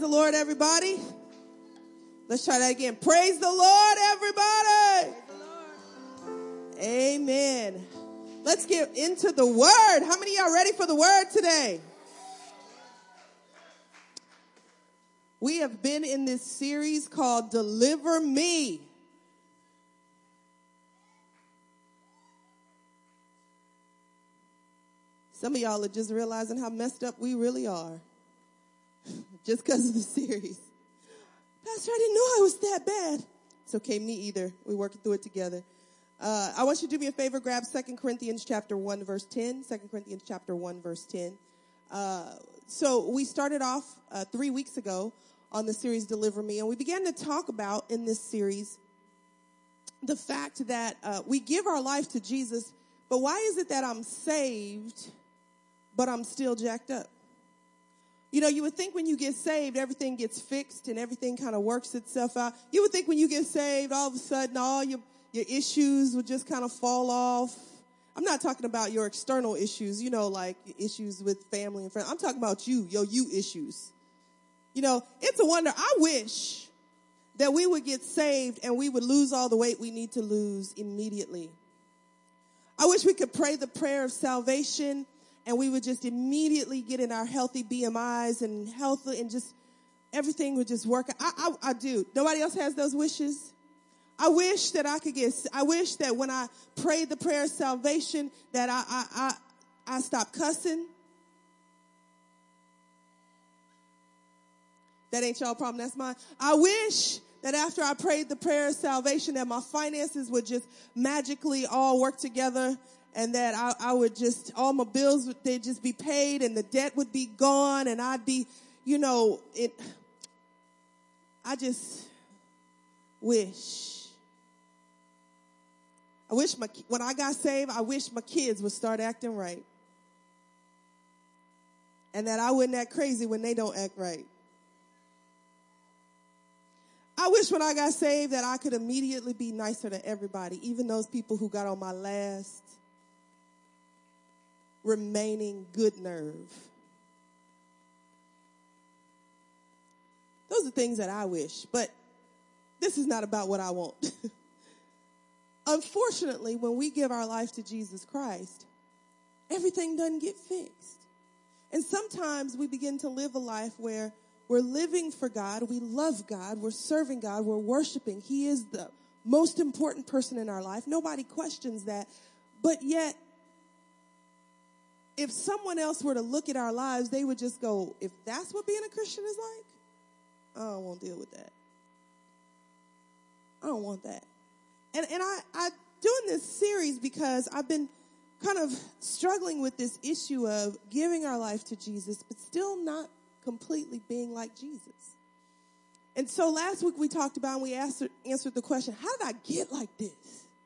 the Lord, everybody. Let's try that again. Praise the Lord, everybody. Praise the Lord. Amen. Let's get into the word. How many of y'all ready for the word today? We have been in this series called Deliver Me. Some of y'all are just realizing how messed up we really are. Just because of the series. Pastor, I didn't know I was that bad. It's okay, me either. We're working through it together. I want you to do me a favor. Grab 2 Corinthians chapter 1, verse 10. 2 Corinthians chapter 1, verse 10. So we started off 3 weeks ago on the series Deliver Me. And we began to talk about in this series the fact that we give our life to Jesus. But why is it that I'm saved, but I'm still jacked up? You know, you would think when you get saved, everything gets fixed and everything kind of works itself out. You would think when you get saved, all of a sudden, all your issues would just kind of fall off. I'm not talking about your external issues, you know, like issues with family and friends. I'm talking about you issues. You know, it's a wonder. I wish that we would get saved and we would lose all the weight we need to lose immediately. I wish we could pray the prayer of salvation and we would just immediately get in our healthy BMIs and healthy and just everything would just work. I do. Nobody else has those wishes. I wish that I wish that when I prayed the prayer of salvation that I stopped cussing. That ain't y'all problem. That's mine. I wish that after I prayed the prayer of salvation that my finances would just magically all work together and that I would just, all my bills, they'd just be paid and the debt would be gone and I'd be, you know, I just wish. When I got saved, I wish my kids would start acting right. And that I wouldn't act crazy when they don't act right. I wish when I got saved that I could immediately be nicer to everybody, even those people who got on my last remaining good nerve. Those are things that I wish, but this is not about what I want. Unfortunately, when we give our life to Jesus Christ, everything doesn't get fixed. And sometimes we begin to live a life where we're living for God, we love God, we're serving God, we're worshiping. He is the most important person in our life. Nobody questions that. But yet, if someone else were to look at our lives, they would just go, if that's what being a Christian is like, I don't want to deal with that. I don't want that. And I doing this series because I've been kind of struggling with this issue of giving our life to Jesus, but still not completely being like Jesus. And so last week we talked about and we answered the question, how did I get like this?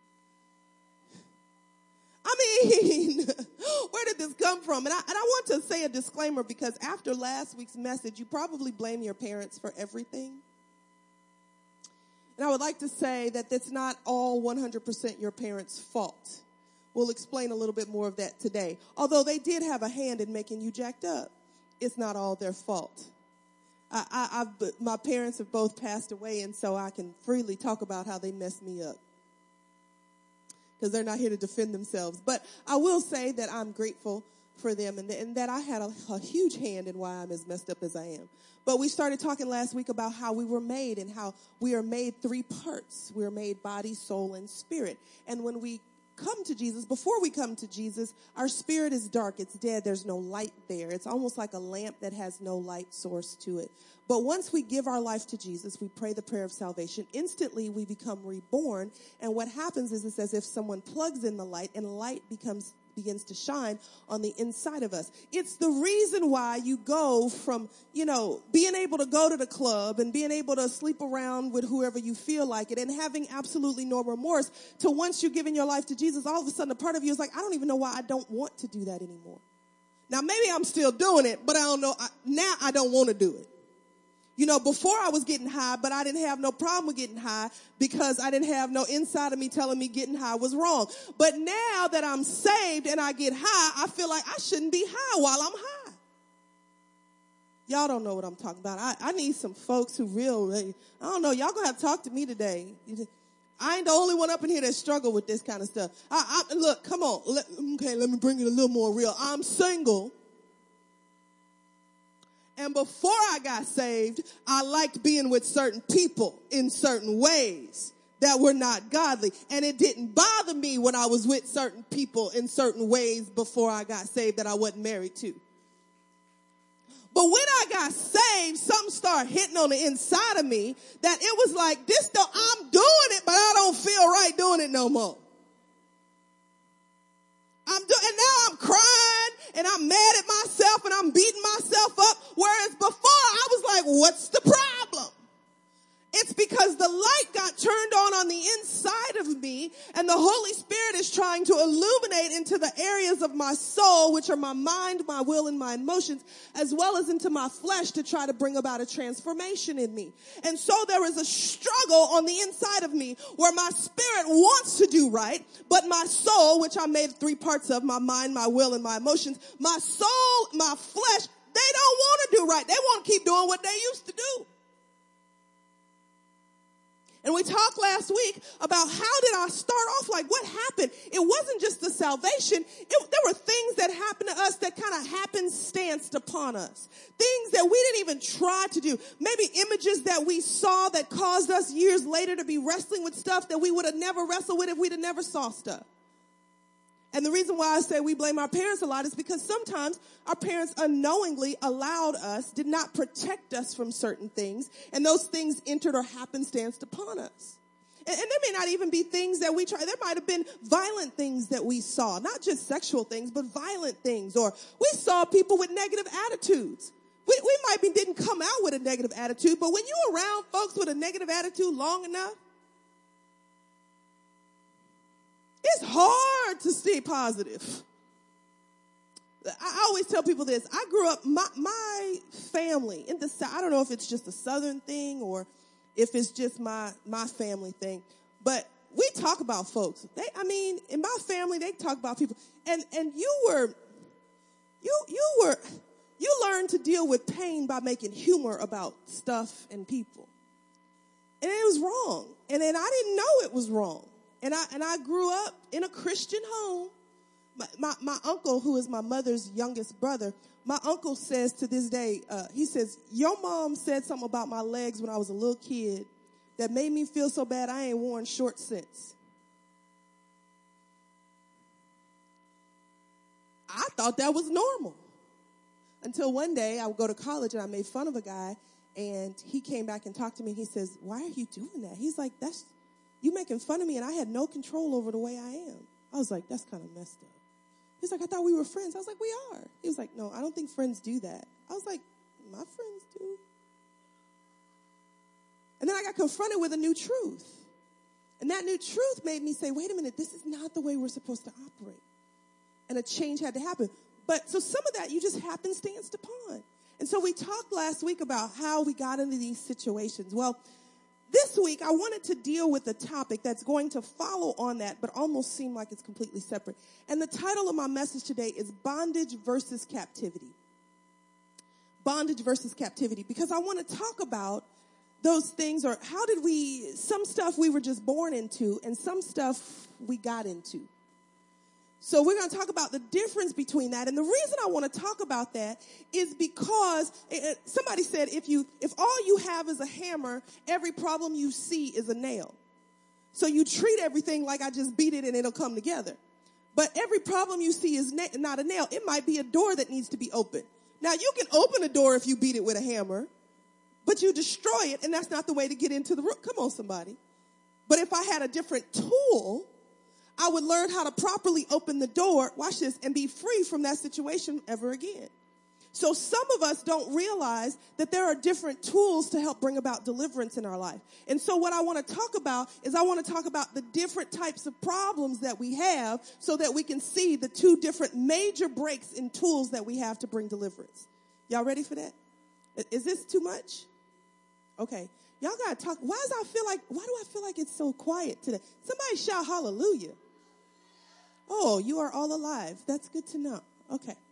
I mean, where did this come from? And I want to say a disclaimer because after last week's message, you probably blame your parents for everything. And I would like to say that that's not all 100% your parents' fault. We'll explain a little bit more of that today. Although they did have a hand in making you jacked up, it's not all their fault. My parents have both passed away, and so I can freely talk about how they messed me up. Because they're not here to defend themselves. But I will say that I'm grateful for them and that I had a huge hand in why I'm as messed up as I am. But we started talking last week about how we were made and how we are made 3 parts. We are made body, soul, and spirit. And when we come to Jesus, before we come to Jesus, our spirit is dark. It's dead. There's no light there. It's almost like a lamp that has no light source to it. But once we give our life to Jesus, we pray the prayer of salvation. Instantly, we become reborn. And what happens is it's as if someone plugs in the light and light begins to shine on the inside of us. It's the reason why you go from, being able to go to the club and being able to sleep around with whoever you feel like it and having absolutely no remorse to once you've given your life to Jesus, all of a sudden a part of you is like, I don't even know why I don't want to do that anymore. Now, maybe I'm still doing it, but I don't know. Now I don't want to do it. Before I was getting high, but I didn't have no problem with getting high because I didn't have no inside of me telling me getting high was wrong. But now that I'm saved and I get high, I feel like I shouldn't be high while I'm high. Y'all don't know what I'm talking about. I need some folks who really, I don't know, y'all gonna have to talk to me today. I ain't the only one up in here that struggle with this kind of stuff. Look, come on. Let me bring it a little more real. I'm single. And before I got saved, I liked being with certain people in certain ways that were not godly. And it didn't bother me when I was with certain people in certain ways before I got saved that I wasn't married to. But when I got saved, something started hitting on the inside of me that it was like, I'm doing it, but I don't feel right doing it no more. And now I'm crying and I'm mad at myself and I'm beating myself up. Whereas before I was like, what's the problem? It's because the light got turned on the inside of me, and the Holy Spirit is trying to illuminate into the areas of my soul, which are my mind, my will, and my emotions, as well as into my flesh to try to bring about a transformation in me. And so there is a struggle on the inside of me where my spirit wants to do right, but my soul, which I made 3 parts of, my mind, my will, and my emotions, my soul, my flesh, they don't want to do right. They want to keep doing what they used to do. And we talked last week about how did I start off, like what happened? It wasn't just the salvation. There were things that happened to us that kind of happenstanced upon us. Things that we didn't even try to do. Maybe images that we saw that caused us years later to be wrestling with stuff that we would have never wrestled with if we'd have never saw stuff. And the reason why I say we blame our parents a lot is because sometimes our parents unknowingly did not protect us from certain things, and those things entered or happenstanced upon us. And there may not even be things that we try. There might have been violent things that we saw, not just sexual things, but violent things. Or we saw people with negative attitudes. We didn't come out with a negative attitude, but when you're around folks with a negative attitude long enough, it's hard to stay positive. I always tell people this. I grew up, my family in the South, I don't know if it's just a Southern thing or if it's just my family thing, but we talk about folks. In my family, they talk about people. And you learned to deal with pain by making humor about stuff and people. And it was wrong. And then I didn't know it was wrong. And I grew up in a Christian home. My uncle, who is my mother's youngest brother, my uncle says to this day, he says, your mom said something about my legs when I was a little kid that made me feel so bad I ain't worn shorts since. I thought that was normal. Until one day I would go to college and I made fun of a guy, and he came back and talked to me and he says, why are you doing that? He's like, you making fun of me, and I had no control over the way I am. I was like, that's kind of messed up. He's like, I thought we were friends. I was like, we are. He was like, no, I don't think friends do that. I was like, my friends do. And then I got confronted with a new truth. And that new truth made me say, wait a minute, this is not the way we're supposed to operate. And a change had to happen. But so some of that you just happenstanced upon. And so we talked last week about how we got into these situations. Well, this week, I wanted to deal with a topic that's going to follow on that, but almost seem like it's completely separate. And the title of my message today is Bondage versus Captivity. Bondage versus captivity. Because I want to talk about those things, or some stuff we were just born into, and some stuff we got into. So we're going to talk about the difference between that. And the reason I want to talk about that is because somebody said if all you have is a hammer, every problem you see is a nail. So you treat everything like I just beat it and it'll come together. But every problem you see is not a nail. It might be a door that needs to be opened. Now, you can open a door if you beat it with a hammer, but you destroy it, and that's not the way to get into the room. Come on, somebody. But if I had a different tool, I would learn how to properly open the door, watch this, and be free from that situation ever again. So some of us don't realize that there are different tools to help bring about deliverance in our life. And so what I want to talk about is I want to talk about the different types of problems that we have so that we can see the 2 different major breaks in tools that we have to bring deliverance. Y'all ready for that? Is this too much? Okay. Y'all got to talk. Why do I feel like it's so quiet today? Somebody shout hallelujah. Oh, you are all alive. That's good to know. Okay.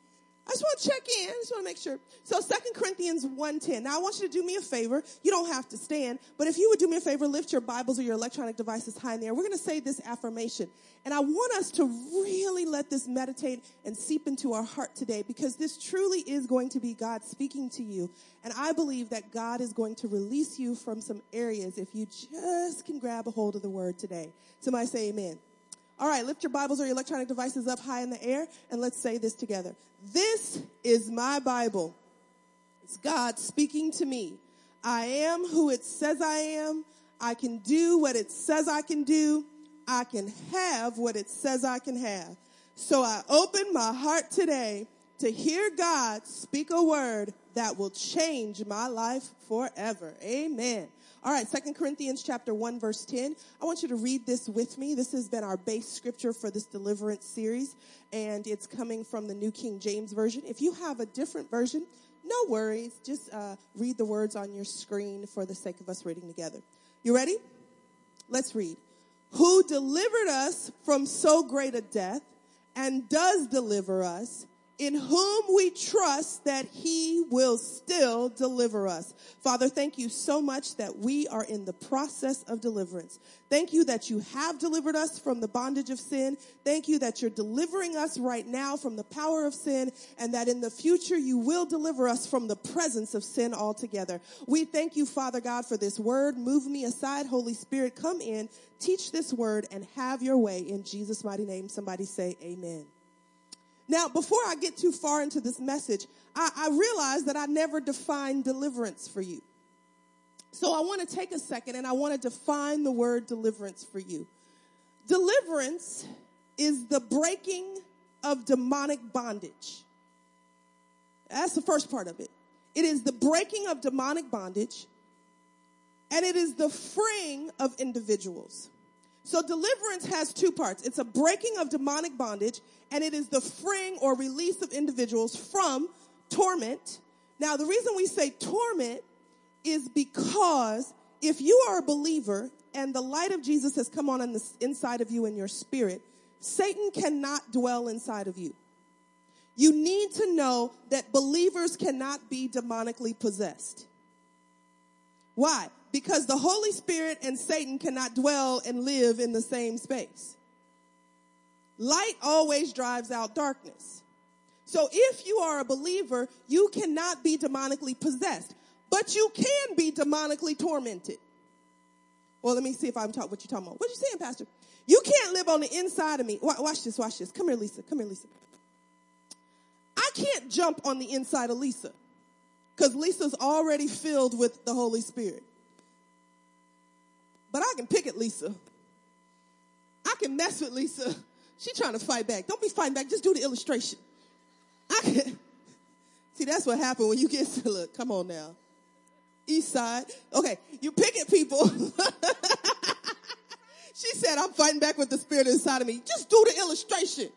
I just want to check in. I just want to make sure. So 2 Corinthians 1:10. Now I want you to do me a favor. You don't have to stand, but if you would do me a favor, lift your Bibles or your electronic devices high in the air. We're going to say this affirmation. And I want us to really let this meditate and seep into our heart today, because this truly is going to be God speaking to you. And I believe that God is going to release you from some areas if you just can grab a hold of the word today. Somebody say amen. All right, lift your Bibles or your electronic devices up high in the air, and let's say this together. This is my Bible. It's God speaking to me. I am who it says I am. I can do what it says I can do. I can have what it says I can have. So I open my heart today to hear God speak a word that will change my life forever. Amen. All right, 2 Corinthians chapter 1, verse 10. I want you to read this with me. This has been our base scripture for this deliverance series, and it's coming from the New King James Version. If you have a different version, no worries. Just read the words on your screen for the sake of us reading together. You ready? Let's read. Who delivered us from so great a death and does deliver us, in whom we trust that he will still deliver us. Father, thank you so much that we are in the process of deliverance. Thank you that you have delivered us from the bondage of sin. Thank you that you're delivering us right now from the power of sin, and that in the future you will deliver us from the presence of sin altogether. We thank you, Father God, for this word. Move me aside. Holy Spirit, come in, teach this word, and have your way. In Jesus' mighty name, somebody say amen. Now, before I get too far into this message, I realize that I never defined deliverance for you. So I want to take a second and I want to define the word deliverance for you. Deliverance is the breaking of demonic bondage. That's the first part of it. It is the breaking of demonic bondage, and it is the freeing of individuals. So deliverance has two parts. It's a breaking of demonic bondage, and it is the freeing or release of individuals from torment. Now, the reason we say torment is because if you are a believer and the light of Jesus has come on the inside of you in your spirit, Satan cannot dwell inside of you. You need to know that believers cannot be demonically possessed. Why? Because the Holy Spirit and Satan cannot dwell and live in the same space. Light always drives out darkness. So if you are a believer, you cannot be demonically possessed, but you can be demonically tormented. Well, let me see if I'm talking what you're talking about. What are you saying, Pastor? You can't live on the inside of me. Watch this, watch this. Come here, Lisa. Come here, Lisa. I can't jump on the inside of Lisa because Lisa's already filled with the Holy Spirit. But I can pick at Lisa. I can mess with Lisa. She's trying to fight back. Don't be fighting back. Just do the illustration. See, that's what happened when you get to, look, come on now. East side. Okay, you pick at people. She said, I'm fighting back with the spirit inside of me. Just do the illustration.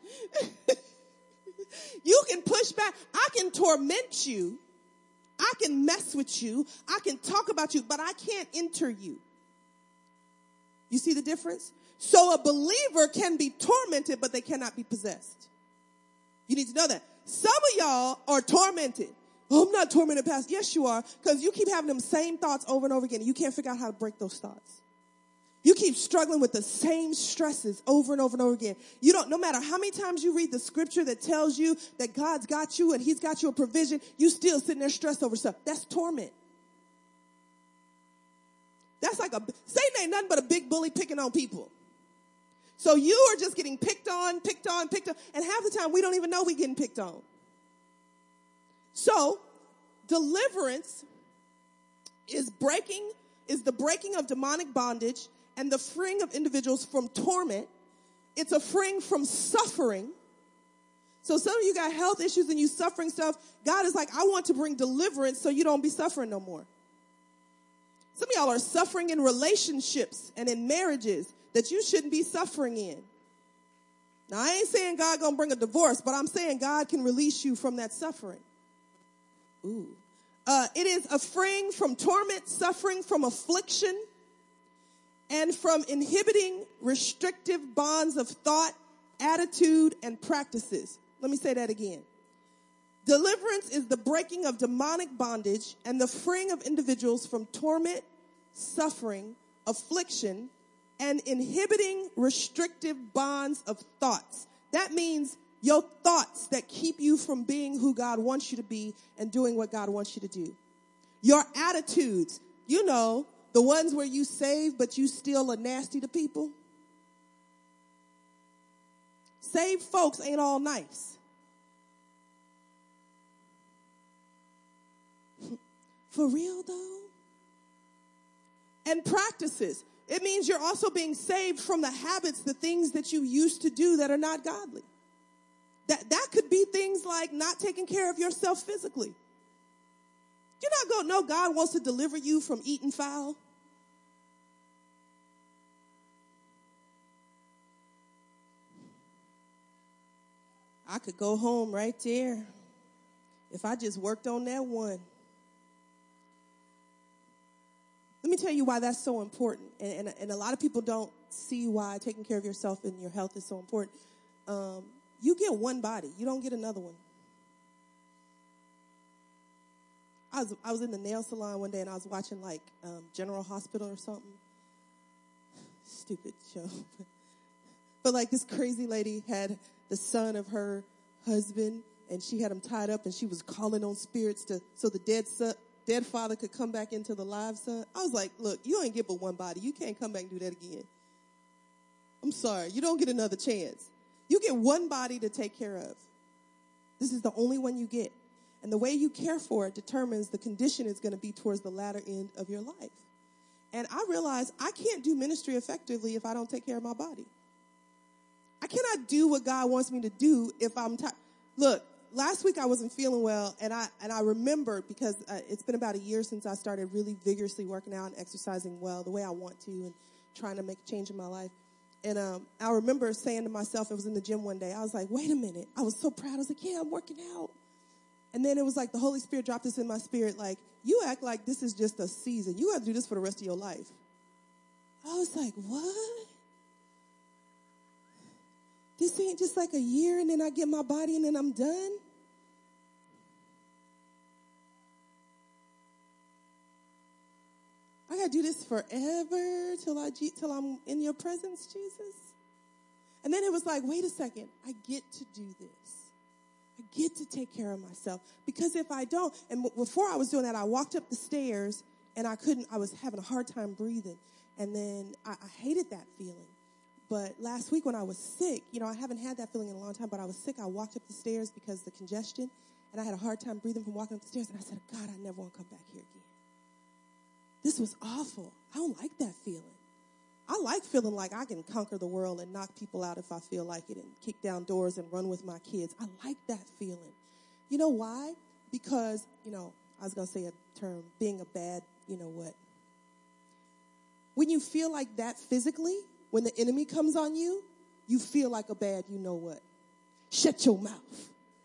You can push back. I can torment you. I can mess with you. I can talk about you, but I can't enter you. You see the difference? So a believer can be tormented, but they cannot be possessed. You need to know that. Some of y'all are tormented. Oh, I'm not tormented, Pastor. Yes, you are, because you keep having them same thoughts over and over again. And you can't figure out how to break those thoughts. You keep struggling with the same stresses over and over and over again. You don't, no matter how many times you read the scripture that tells you that God's got you and he's got you a provision, you still sitting there stressed over stuff. That's torment. That's like Satan ain't nothing but a big bully picking on people. So you are just getting picked on, and half the time we don't even know we're getting picked on. So deliverance is the breaking of demonic bondage and the freeing of individuals from torment. It's a freeing from suffering. So some of you got health issues and you suffering stuff. God is like, I want to bring deliverance so you don't be suffering no more. Some of y'all are suffering in relationships and in marriages that you shouldn't be suffering in. Now, I ain't saying God gonna bring a divorce, but I'm saying God can release you from that suffering. Ooh. It is a freeing from torment, suffering from affliction, and from inhibiting restrictive bonds of thought, attitude, and practices. Let me say that again. Deliverance is the breaking of demonic bondage and the freeing of individuals from torment, suffering, affliction, and inhibiting restrictive bonds of thoughts. That means your thoughts that keep you from being who God wants you to be and doing what God wants you to do. Your attitudes, you know, the ones where you save but you still are nasty to people. Saved folks ain't all nice. For real though? And practices. It means you're also being saved from the habits, the things that you used to do that are not godly. That could be things like not taking care of yourself physically. You're not going to know God wants to deliver you from eating foul. I could go home right there if I just worked on that one. Let me tell you why that's so important. And a lot of people don't see why taking care of yourself and your health is so important. You get one body. You don't get another one. I was in the nail salon one day and I was watching like General Hospital or something. Stupid show. But like this crazy lady had the son of her husband and she had him tied up and she was calling on spirits so the dead father could come back into the live son. I was like, look, you ain't get but one body. You can't come back and do that again. I'm sorry. You don't get another chance. You get one body to take care of. This is the only one you get. And the way you care for it determines the condition it's going to be towards the latter end of your life. And I realized I can't do ministry effectively if I don't take care of my body. I cannot do what God wants me to do if I'm tired. Look, last week I wasn't feeling well, and I remembered because it's been about a year since I started really vigorously working out and exercising well the way I want to and trying to make a change in my life. And I remember saying to myself, I was in the gym one day, I was like, wait a minute. I was so proud. I was like, yeah, I'm working out. And then it was like the Holy Spirit dropped this in my spirit, like, you act like this is just a season. You have to do this for the rest of your life. I was like, what? This ain't just like a year and then I get my body and then I'm done? I got to do this forever till I'm in your presence, Jesus? And then it was like, wait a second, I get to do this. I get to take care of myself. Because if I don't, and before I was doing that, I walked up the stairs and I was having a hard time breathing. And then I hated that feeling. But last week when I was sick, I haven't had that feeling in a long time, but I was sick. I walked up the stairs because of the congestion, and I had a hard time breathing from walking up the stairs. And I said, God, I never want to come back here again. This was awful. I don't like that feeling. I like feeling like I can conquer the world and knock people out if I feel like it and kick down doors and run with my kids. I like that feeling. You know why? Because, I was going to say a term, being a bad, what? When you feel like that physically, when the enemy comes on you, you feel like a bad you know what. Shut your mouth.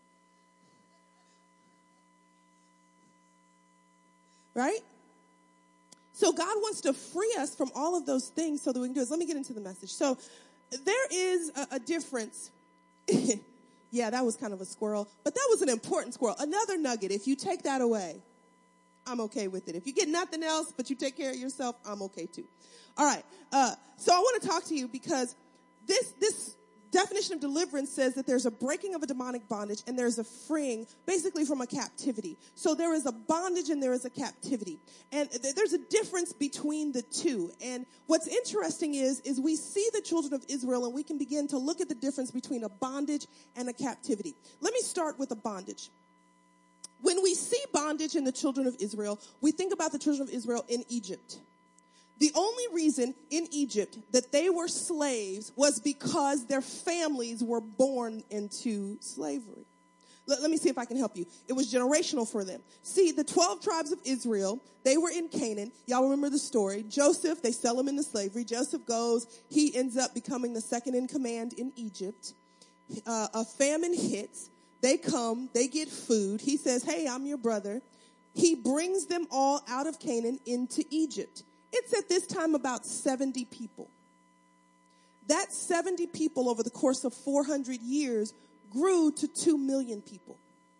Right? So God wants to free us from all of those things so that we can do this. Let me get into the message. So there is a difference. Yeah, that was kind of a squirrel, but that was an important squirrel. Another nugget, if you take that away, I'm okay with it. If you get nothing else, but you take care of yourself, I'm okay too. All right. So I want to talk to you because this definition of deliverance says that there's a breaking of a demonic bondage and there's a freeing basically from a captivity. So there is a bondage and there is a captivity. And there's a difference between the two. And what's interesting is we see the children of Israel and we can begin to look at the difference between a bondage and a captivity. Let me start with a bondage. When we see bondage in the children of Israel, we think about the children of Israel in Egypt. The only reason in Egypt that they were slaves was because their families were born into slavery. Let me see if I can help you. It was generational for them. See, the 12 tribes of Israel, they were in Canaan. Y'all remember the story. Joseph, they sell him into slavery. Joseph goes. He ends up becoming the second in command in Egypt. A famine hits. They come. They get food. He says, hey, I'm your brother. He brings them all out of Canaan into Egypt. It's at this time about 70 people. That 70 people over the course of 400 years grew to 2 million people.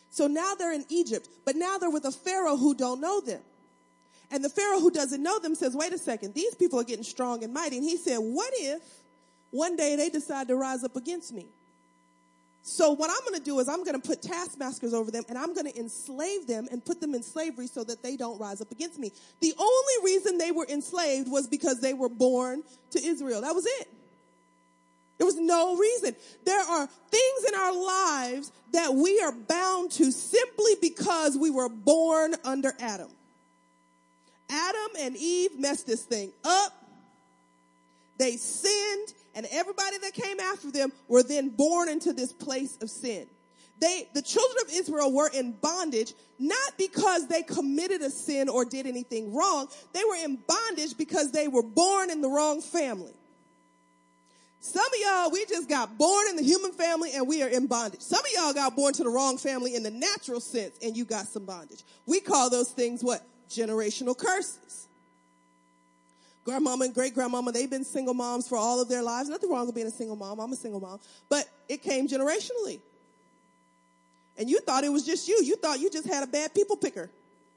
So now they're in Egypt, but now they're with a Pharaoh who don't know them. And the Pharaoh who doesn't know them says, wait a second, these people are getting strong and mighty. And he said, what if one day they decide to rise up against me? So what I'm going to do is I'm going to put taskmasters over them, and I'm going to enslave them and put them in slavery so that they don't rise up against me. The only reason they were enslaved was because they were born to Israel. That was it. There was no reason. There are things in our lives that we are bound to simply because we were born under Adam. Adam and Eve messed this thing up. They sinned, and everybody that came after them were then born into this place of sin. The children of Israel were in bondage, not because they committed a sin or did anything wrong. They were in bondage because they were born in the wrong family. Some of y'all, we just got born in the human family and we are in bondage. Some of y'all got born to the wrong family in the natural sense and you got some bondage. We call those things what? Generational curses. Grandmama and great-grandmama, they've been single moms for all of their lives. Nothing wrong with being a single mom. I'm a single mom. But it came generationally. And you thought it was just you. You thought you just had a bad people picker.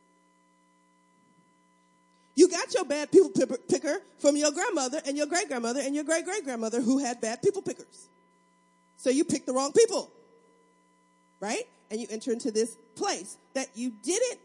You got your bad people picker from your grandmother and your great-grandmother and your great-great-grandmother who had bad people pickers. So you picked the wrong people. Right? And you enter into this place that you didn't.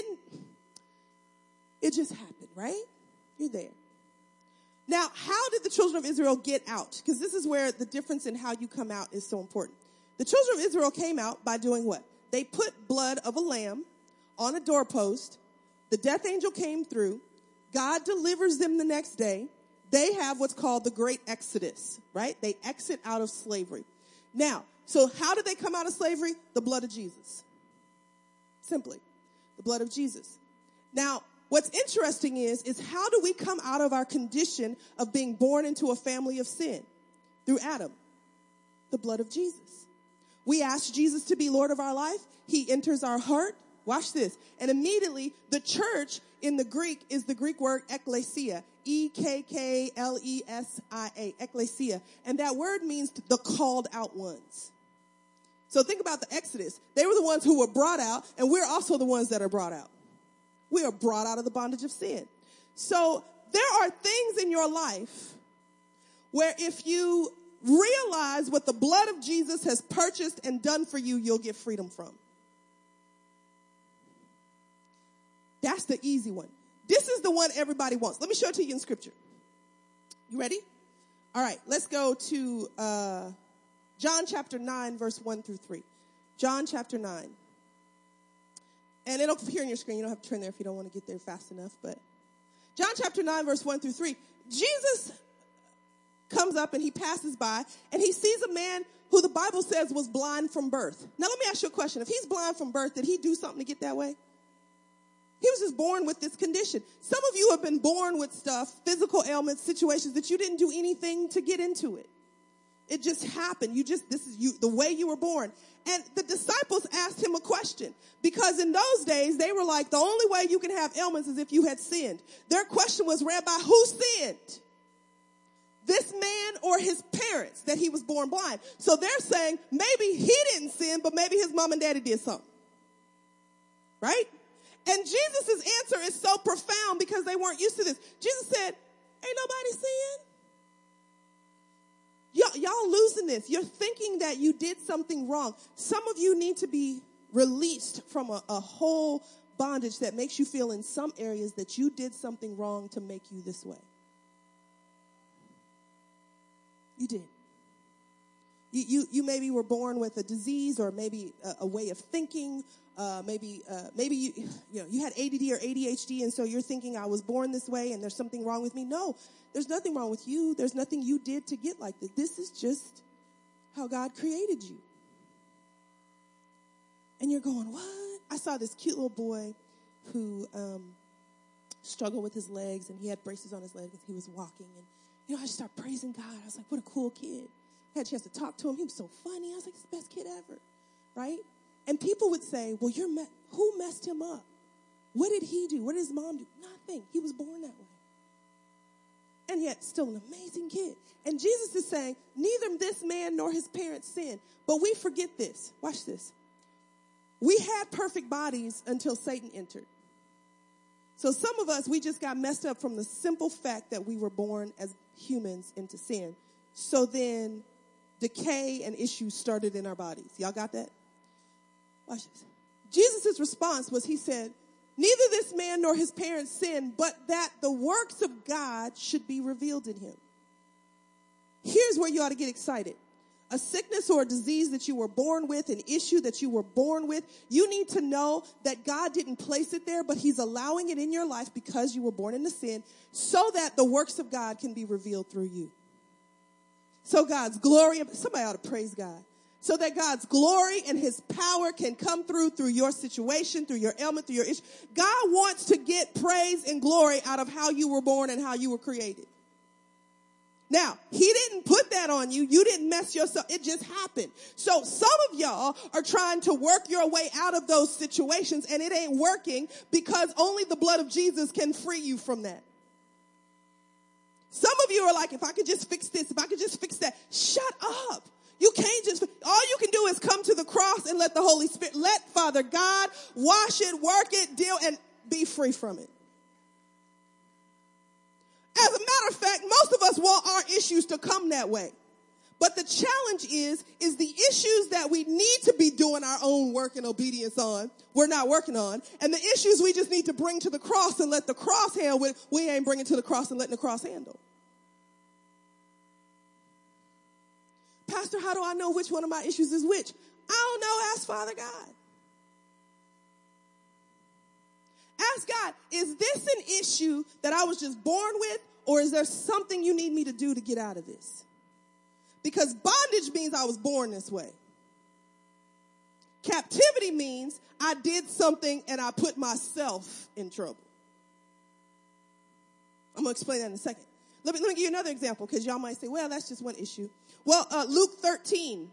It just happened, right? You're there. Now, how did the children of Israel get out? Because this is where the difference in how you come out is so important. The children of Israel came out by doing what? They put blood of a lamb on a doorpost. The death angel came through. God delivers them the next day. They have what's called the Great Exodus, right? They exit out of slavery. Now, so how did they come out of slavery? The blood of Jesus. Simply, the blood of Jesus. Now, what's interesting is how do we come out of our condition of being born into a family of sin? Through Adam. The blood of Jesus. We ask Jesus to be Lord of our life. He enters our heart. Watch this. And immediately, the church in the Greek is the Greek word ekklesia. Ekklesa. Ekklesia. And that word means the called out ones. So think about the Exodus. They were the ones who were brought out, and we're also the ones that are brought out. We are brought out of the bondage of sin. So there are things in your life where if you realize what the blood of Jesus has purchased and done for you, you'll get freedom from. That's the easy one. This is the one everybody wants. Let me show it to you in scripture. You ready? All right, let's go to John chapter 9, verse 1 through 3. John chapter 9. And it'll appear on your screen. You don't have to turn there if you don't want to get there fast enough. But John chapter 9, verse 1 through 3. Jesus comes up and he passes by and he sees a man who the Bible says was blind from birth. Now let me ask you a question. If he's blind from birth, did he do something to get that way? He was just born with this condition. Some of you have been born with stuff, physical ailments, situations that you didn't do anything to get into it. It just happened. This is you, the way you were born. And the disciples asked him a question because in those days they were like, the only way you can have ailments is if you had sinned. Their question was, Rabbi, who sinned? This man or his parents that he was born blind? So they're saying maybe he didn't sin, but maybe his mom and daddy did something. Right? And Jesus' answer is so profound because they weren't used to this. Jesus said, ain't nobody sin. Y'all losing this. You're thinking that you did something wrong. Some of you need to be released from a whole bondage that makes you feel in some areas that you did something wrong to make you this way. You did. You maybe were born with a disease or maybe a way of thinking. Maybe you had ADD or ADHD, and so you're thinking I was born this way and there's something wrong with me. No, there's nothing wrong with you. There's nothing you did to get like this. This is just how God created you. And you're going, what? I saw this cute little boy who struggled with his legs, and he had braces on his legs and he was walking. And, I just started praising God. I was like, what a cool kid. I had a chance to talk to him. He was so funny. I was like, he's the best kid ever, right? And people would say, well, who messed him up? What did he do? What did his mom do? Nothing. He was born that way. And yet, still an amazing kid. And Jesus is saying, neither this man nor his parents sinned. But we forget this. Watch this. We had perfect bodies until Satan entered. So some of us, we just got messed up from the simple fact that we were born as humans into sin. So then decay and issues started in our bodies. Y'all got that? Watch this. Jesus' response was, he said, neither this man nor his parents sinned, but that the works of God should be revealed in him. Here's where you ought to get excited. A sickness or a disease that you were born with, an issue that you were born with, you need to know that God didn't place it there, but he's allowing it in your life because you were born into sin so that the works of God can be revealed through you. So God's glory, somebody ought to praise God. So that God's glory and his power can come through your situation, through your ailment, through your issue. God wants to get praise and glory out of how you were born and how you were created. Now, he didn't put that on you. You didn't mess yourself. It just happened. So some of y'all are trying to work your way out of those situations, and it ain't working because only the blood of Jesus can free you from that. Some of you are like, if I could just fix this, if I could just fix that. Shut up. You can't just, all you can do is come to the cross and let the Holy Spirit, let Father God wash it, work it, deal, and be free from it. As a matter of fact, most of us want our issues to come that way. But the challenge is the issues that we need to be doing our own work and obedience on, we're not working on. And the issues we just need to bring to the cross and let the cross handle it, we ain't bringing to the cross and letting the cross handle. Pastor, how do I know which one of my issues is which? I don't know. Ask Father God. Ask God, is this an issue that I was just born with, or is there something you need me to do to get out of this? Because bondage means I was born this way. Captivity means I did something and I put myself in trouble. I'm going to explain that in a second. Let me give you another example, because y'all might say, well, that's just one issue. Well, Luke 13,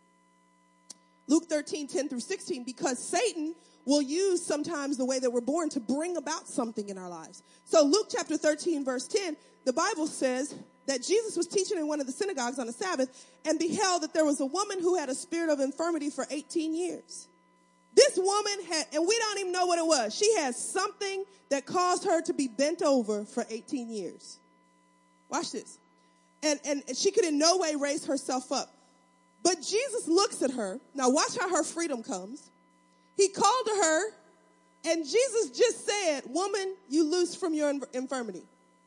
10 through 16, because Satan will use sometimes the way that we're born to bring about something in our lives. So Luke chapter 13, verse 10, the Bible says that Jesus was teaching in one of the synagogues on the Sabbath and beheld that there was a woman who had a spirit of infirmity for 18 years. This woman had, and we don't even know what it was. She had something that caused her to be bent over for 18 years. Watch this. And she could in no way raise herself up. But Jesus looks at her. Now watch how her freedom comes. He called to her, and Jesus just said, woman, you loose from your infirmity.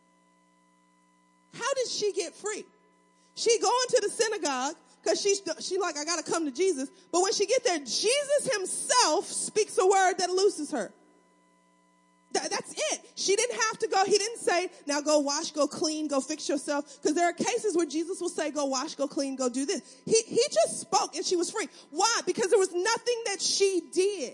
How did she get free? She go into the synagogue because she like, I got to come to Jesus. But when she get there, Jesus himself speaks a word that looses her. That's it. She didn't have to go. He didn't say, now go wash, go clean, go fix yourself. Because there are cases where Jesus will say, go wash, go clean, go do this. He just spoke and she was free. Why? Because there was nothing that she did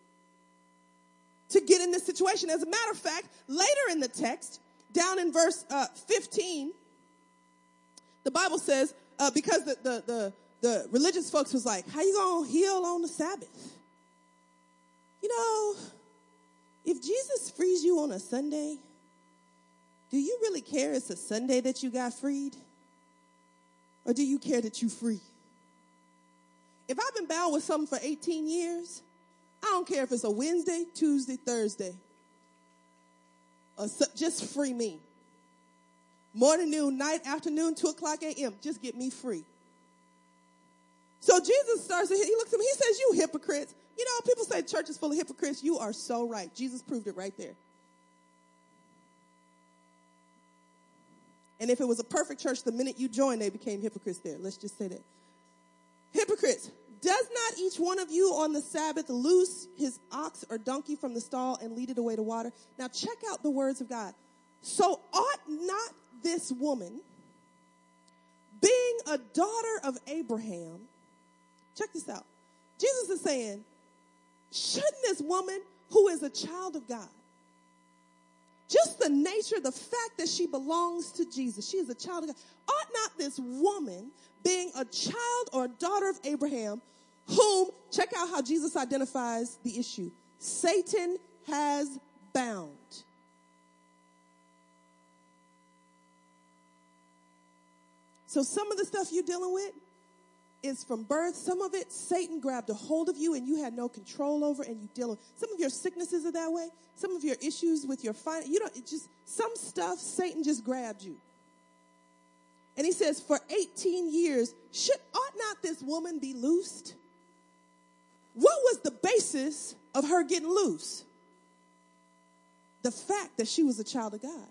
to get in this situation. As a matter of fact, later in the text, down in verse 15, the Bible says, because the religious folks was like, how you going to heal on the Sabbath? You know, if Jesus frees you on a Sunday, do you really care it's a Sunday that you got freed? Or do you care that you free? If I've been bound with something for 18 years, I don't care if it's a Wednesday, Tuesday, Thursday. Just free me. Morning, noon, night, afternoon, 2 o'clock a.m. Just get me free. So Jesus starts, he looks at me, he says, you hypocrites. You know, people say church is full of hypocrites. You are so right. Jesus proved it right there. And if it was a perfect church, the minute you joined, they became hypocrites there. Let's just say that. Hypocrites, does not each one of you on the Sabbath loose his ox or donkey from the stall and lead it away to water? Now check out the words of God. So ought not this woman, being a daughter of Abraham, check this out. Jesus is saying, shouldn't this woman who is a child of God, just the nature, the fact that she belongs to Jesus, she is a child of God, ought not this woman, being a child or a daughter of Abraham, whom, check out how Jesus identifies the issue, Satan has bound. So some of the stuff you're dealing with, is from birth. Some of it, Satan grabbed a hold of you and you had no control over, and you deal with. Some of your sicknesses are that way. Some of your issues with your some stuff, Satan just grabbed you. And he says, for 18 years, ought not this woman be loosed? What was the basis of her getting loose? The fact that she was a child of God.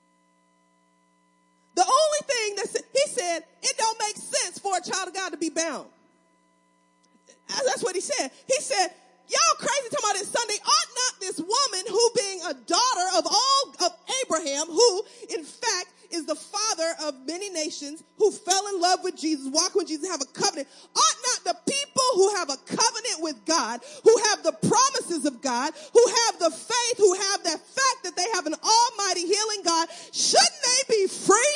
The only thing he said, it don't make sense for a child of God to be bound. That's what he said. He said, y'all crazy talking about this Sunday. Ought not this woman, who being a daughter of Abraham, who in fact is the father of many nations, who fell in love with Jesus, walk with Jesus, have a covenant. Ought not the people who have a covenant with God, who have the promises of God, who have the faith, who have that fact that they have an almighty healing God, shouldn't they be free?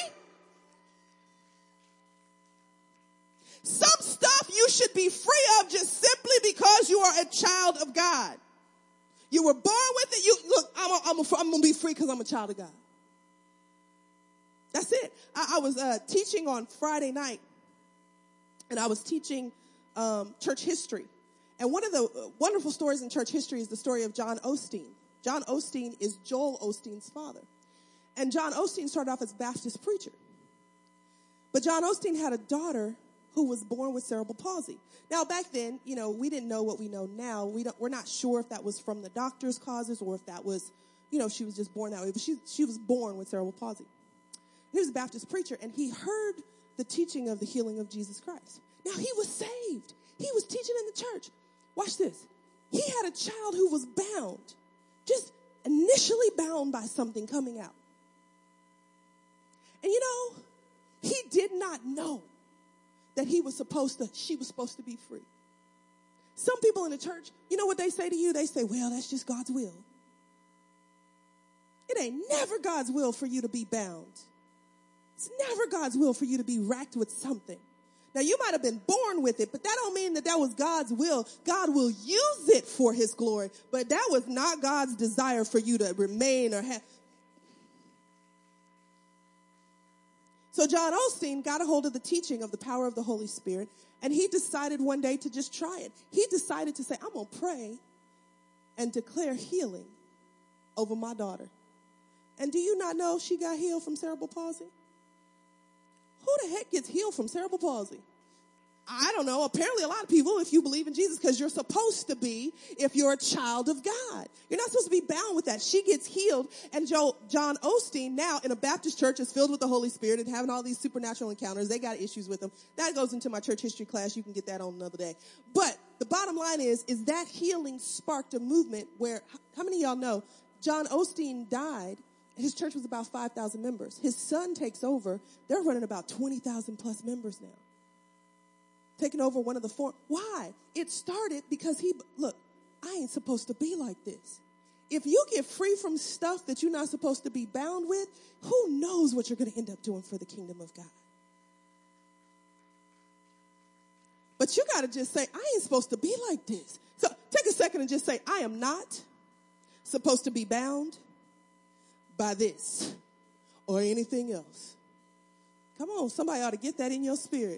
Some stuff you should be free of just simply because you are a child of God. You were born with it. I'm going to be free because I'm a child of God. That's it. I was teaching on Friday night, and I was teaching church history. And one of the wonderful stories in church history is the story of John Osteen. John Osteen is Joel Osteen's father. And John Osteen started off as a Baptist preacher. But John Osteen had a daughter who was born with cerebral palsy. Now, back then, we didn't know what we know now. We're not sure if that was from the doctor's causes or if that was, she was just born that way. But she was born with cerebral palsy. He was a Baptist preacher, and he heard the teaching of the healing of Jesus Christ. Now, he was saved. He was teaching in the church. Watch this. He had a child who was bound, just initially bound by something coming out. And he did not know that she was supposed to be free. Some people in the church, you know what they say to you? They say, well, that's just God's will. It ain't never God's will for you to be bound. It's never God's will for you to be racked with something. Now, you might have been born with it, but that don't mean that was God's will. God will use it for his glory, but that was not God's desire for you to remain or have. So John Osteen got a hold of the teaching of the power of the Holy Spirit, and he decided one day to just try it. He decided to say, I'm going to pray and declare healing over my daughter. And do you not know she got healed from cerebral palsy? Who the heck gets healed from cerebral palsy? I don't know. Apparently a lot of people, if you believe in Jesus, because you're supposed to be if you're a child of God. You're not supposed to be bound with that. She gets healed. And John Osteen now in a Baptist church is filled with the Holy Spirit and having all these supernatural encounters. They got issues with them. That goes into my church history class. You can get that on another day. But the bottom line is that healing sparked a movement where, how many of y'all know, John Osteen died. His church was about 5,000 members. His son takes over. They're running about 20,000 plus members now. Taking over one of the four. Why? It started because I ain't supposed to be like this. If you get free from stuff that you're not supposed to be bound with, who knows what you're going to end up doing for the kingdom of God. But you got to just say, I ain't supposed to be like this. So take a second and just say, I am not supposed to be bound by this or anything else. Come on, somebody ought to get that in your spirit.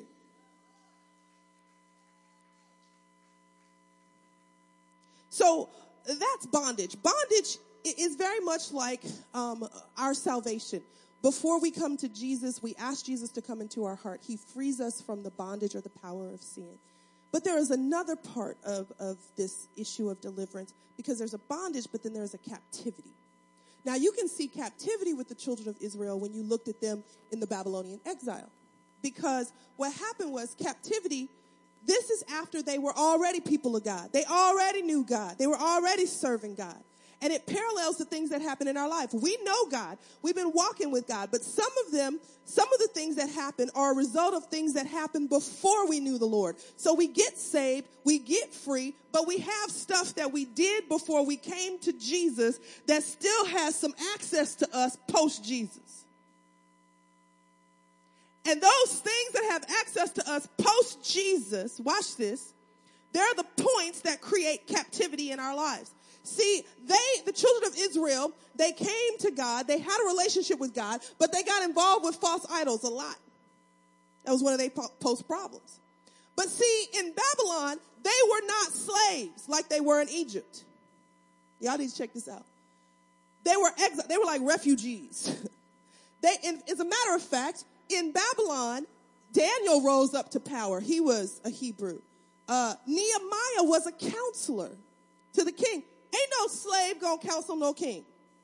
So that's bondage. Bondage is very much like our salvation. Before we come to Jesus, we ask Jesus to come into our heart. He frees us from the bondage or the power of sin. But there is another part of this issue of deliverance, because there's a bondage, but then there's a captivity. Now, you can see captivity with the children of Israel when you looked at them in the Babylonian exile. Because what happened was captivity, this is after they were already people of God. They already knew God. They were already serving God. And it parallels the things that happen in our life. We know God. We've been walking with God. But some of the things that happen are a result of things that happened before we knew the Lord. So we get saved, we get free, but we have stuff that we did before we came to Jesus that still has some access to us post-Jesus. And those things that have access to us post-Jesus, watch this, they're the points that create captivity in our lives. See, the children of Israel, they came to God, they had a relationship with God, but they got involved with false idols a lot. That was one of their post problems. But see, in Babylon, they were not slaves like they were in Egypt. Y'all need to check this out. They were exiled. They were like refugees. As a matter of fact, in Babylon, Daniel rose up to power. He was a Hebrew. Nehemiah was a counselor to the king. Ain't no slave gonna counsel no king.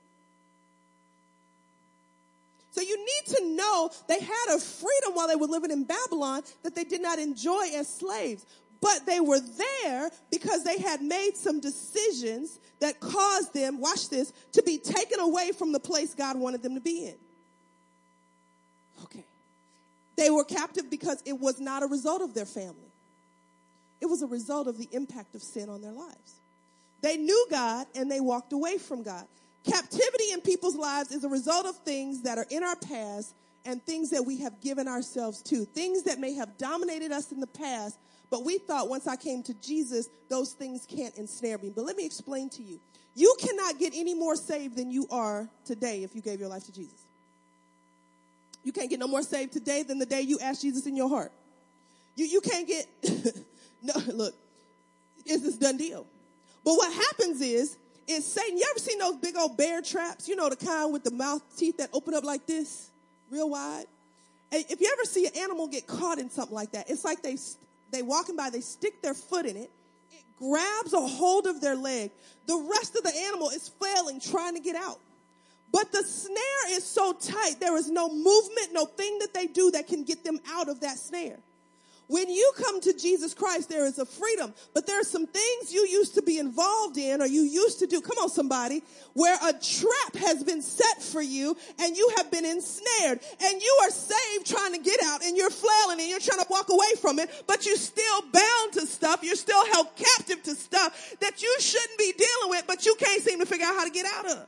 So you need to know they had a freedom while they were living in Babylon that they did not enjoy as slaves. But they were there because they had made some decisions that caused them, watch this, to be taken away from the place God wanted them to be in. Okay. They were captive because it was not a result of their family. It was a result of the impact of sin on their lives. They knew God and they walked away from God. Captivity in people's lives is a result of things that are in our past and things that we have given ourselves to. Things that may have dominated us in the past, but we thought once I came to Jesus, those things can't ensnare me. But let me explain to you. You cannot get any more saved than you are today if you gave your life to Jesus. You can't get no more saved today than the day you asked Jesus in your heart. You can't get, no, look, it's this done deal. But what happens is Satan, you ever seen those big old bear traps? You know, the kind with the mouth teeth that open up like this, real wide. And if you ever see an animal get caught in something like that, it's like they walking by, they stick their foot in it. It grabs a hold of their leg. The rest of the animal is flailing, trying to get out. But the snare is so tight, there is no movement, no thing that they do that can get them out of that snare. When you come to Jesus Christ, there is a freedom, but there are some things you used to be involved in or you used to do, come on somebody, where a trap has been set for you and you have been ensnared and you are saved trying to get out and you're flailing and you're trying to walk away from it, but you're still bound to stuff. You're still held captive to stuff that you shouldn't be dealing with, but you can't seem to figure out how to get out of.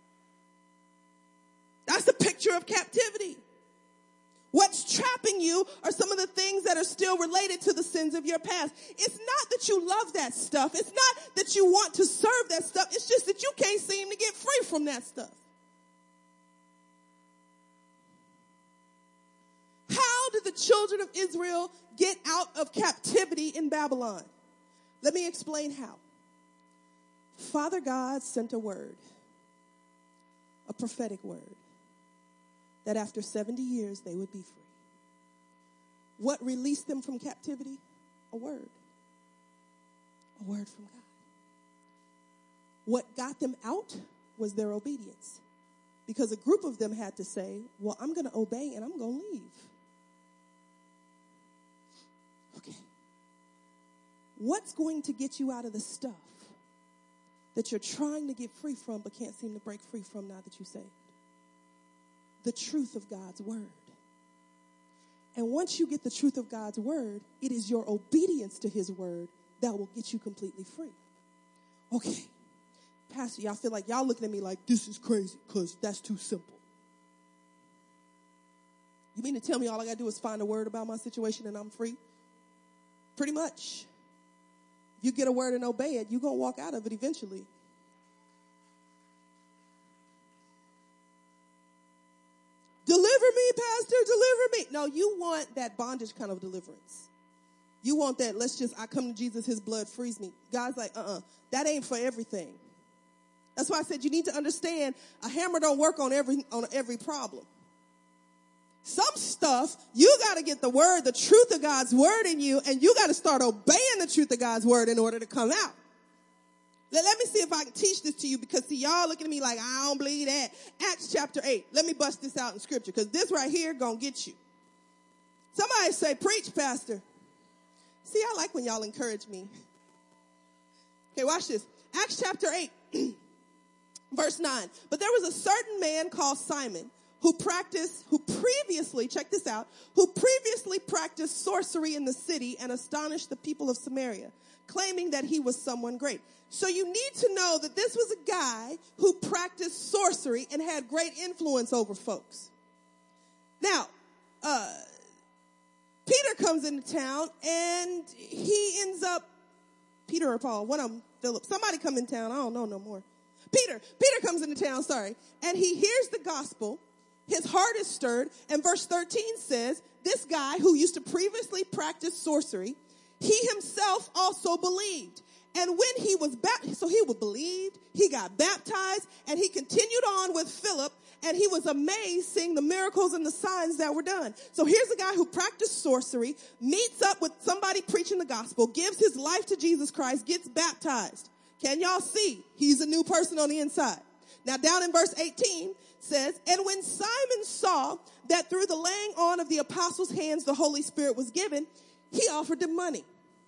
That's the picture of captivity. What's trapping you are some of the things that are still related to the sins of your past. It's not that you love that stuff. It's not that you want to serve that stuff. It's just that you can't seem to get free from that stuff. How did the children of Israel get out of captivity in Babylon? Let me explain how. Father God sent a word, a prophetic word, that after 70 years they would be free. What released them from captivity? A word. A word from God. What got them out was their obedience. Because a group of them had to say, well, I'm going to obey and I'm going to leave. Okay. What's going to get you out of the stuff that you're trying to get free from but can't seem to break free from now that you're saved? The truth of God's word. And once you get the truth of God's word, it is your obedience to his word that will get you completely free. Okay. Pastor, y'all feel like y'all looking at me like this is crazy because that's too simple. You mean to tell me all I got to do is find a word about my situation and I'm free? Pretty much. If you get a word and obey it, you're going to walk out of it eventually. Deliver me, Pastor, deliver me. No, you want that bondage kind of deliverance. You want that, I come to Jesus, his blood frees me. God's like, that ain't for everything. That's why I said you need to understand a hammer don't work on every problem. Some stuff, you got to get the word, the truth of God's word in you, and you got to start obeying the truth of God's word in order to come out. Let me see if I can teach this to you because, see, y'all looking at me like, I don't believe that. Acts chapter 8. Let me bust this out in scripture because this right here going to get you. Somebody say, preach, Pastor. See, I like when y'all encourage me. Okay, watch this. Acts chapter 8, verse 9. But there was a certain man called Simon who previously practiced sorcery in the city and astonished the people of Samaria, claiming that he was someone great. So you need to know that this was a guy who practiced sorcery and had great influence over folks. Now, Peter comes into town and he ends up, Peter or Paul, one of them, Philip, somebody come in town, I don't know no more. Peter comes into town, and he hears the gospel. His heart is stirred, and verse 13 says, this guy who used to previously practice sorcery, he himself also believed. And when he was baptized, so he believed, he got baptized, and he continued on with Philip, and he was amazed seeing the miracles and the signs that were done. So here's a guy who practiced sorcery, meets up with somebody preaching the gospel, gives his life to Jesus Christ, gets baptized. Can y'all see? He's a new person on the inside. Now down in verse 18 says, and when Simon saw that through the laying on of the apostles' hands the Holy Spirit was given, he offered them money,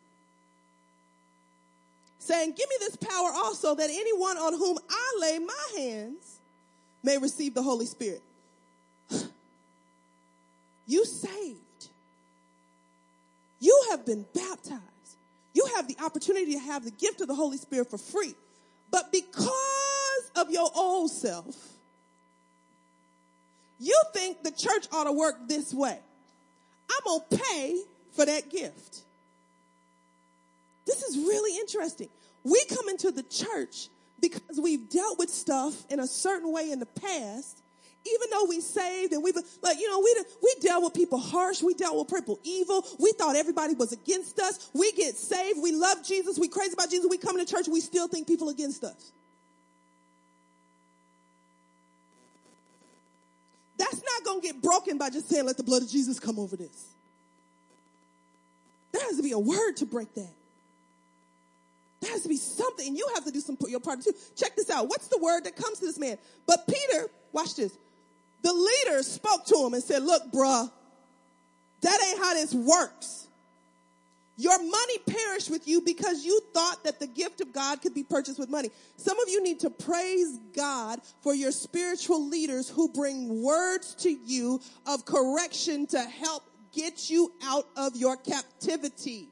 saying, give me this power also, that anyone on whom I lay my hands may receive the Holy Spirit. You saved. You have been baptized. You have the opportunity to have the gift of the Holy Spirit for free. But because of your old self, you think the church ought to work this way. I'm going to pay for that gift. This is really interesting. We come into the church because we've dealt with stuff in a certain way in the past, even though we saved and we dealt with people harsh. We dealt with people evil. We thought everybody was against us. We get saved. We love Jesus. We crazy about Jesus. We come to church. We still think people against us. That's not going to get broken by just saying, let the blood of Jesus come over this. There has to be a word to break that. There has to be something. You have to do your part too. Check this out. What's the word that comes to this man? But Peter, watch this. The leader spoke to him and said, look, bruh, that ain't how this works. Your money perished with you because you thought that the gift of God could be purchased with money. Some of you need to praise God for your spiritual leaders who bring words to you of correction to help get you out of your captivity.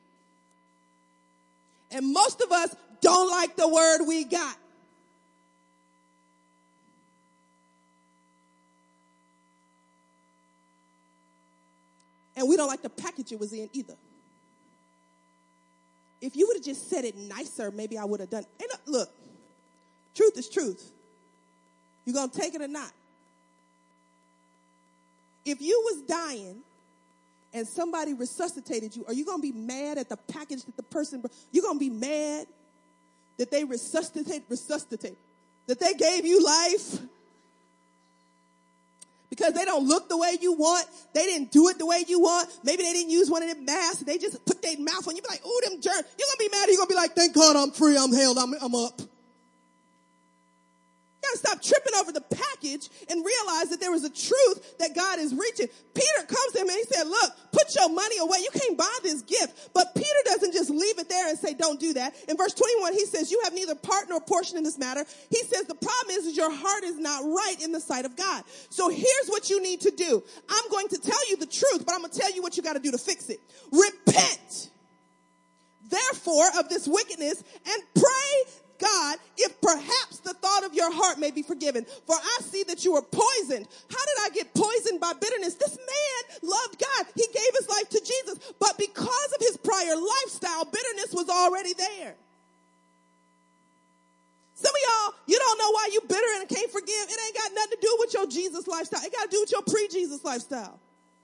And most of us don't like the word we got. And we don't like the package it was in either. If you would have just said it nicer, maybe I would have done it. And look, truth is truth. You going to take it or not? If you was dying and somebody resuscitated you, are you going to be mad at the package that the person, you're going to be mad that they resuscitate, that they gave you life? Because they don't look the way you want. They didn't do it the way you want. Maybe they didn't use one of them masks. They just put their mouth on you. Be like, ooh, them germs. You're going to be mad. You're going to be like, thank God I'm free. I'm healed. I'm up. You got to stop tripping over the package and realize that there is a truth that God is reaching. Peter comes to him and he said, look, put your money away. You can't buy this gift. But Peter doesn't just leave it there and say, don't do that. In verse 21, he says, you have neither part nor portion in this matter. He says, the problem is your heart is not right in the sight of God. So here's what you need to do. I'm going to tell you the truth, but I'm going to tell you what you got to do to fix it. Repent, therefore, of this wickedness and pray God, if perhaps the thought of your heart may be forgiven. For I see that you are poisoned. How did I get poisoned by bitterness? This man loved God. He gave his life to Jesus. But because of his prior lifestyle, bitterness was already there. Some of y'all, you don't know why you bitter and can't forgive. It ain't got nothing to do with your Jesus lifestyle. It got to do with your pre-Jesus lifestyle.